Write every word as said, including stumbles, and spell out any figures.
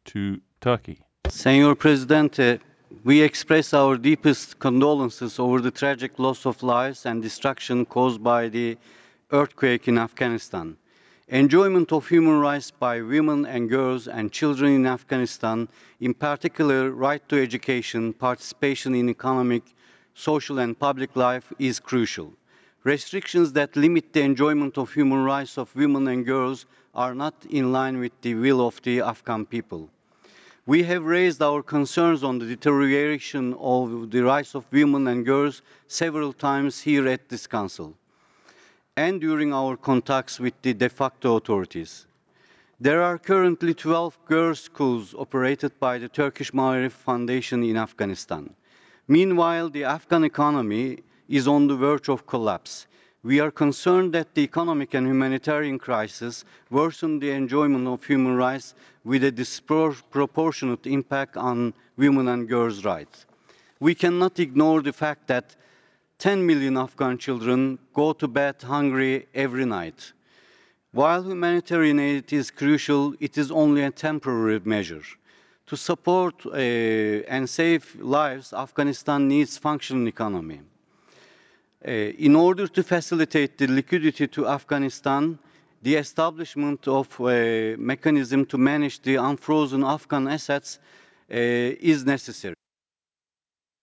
to Turkey. Senor Presidente, we express our deepest condolences over the tragic loss of lives and destruction caused by the earthquake in Afghanistan. Enjoyment of human rights by women and girls and children in Afghanistan, in particular right to education, participation in economic, social and public life is crucial. Restrictions that limit the enjoyment of human rights of women and girls are not in line with the will of the Afghan people. We have raised our concerns on the deterioration of the rights of women and girls several times here at this Council and during our contacts with the de facto authorities. There are currently twelve girls' schools operated by the Turkish Maarif Foundation in Afghanistan. Meanwhile, the Afghan economy is on the verge of collapse. We are concerned that the economic and humanitarian crisis worsen the enjoyment of human rights with a disproportionate impact on women and girls' rights. We cannot ignore the fact that ten million Afghan children go to bed hungry every night. While humanitarian aid is crucial, it is only a temporary measure. To support uh, and save lives, Afghanistan needs functioning economy. Uh, in order to facilitate the liquidity to Afghanistan, the establishment of a mechanism to manage the unfrozen Afghan assets uh, is necessary.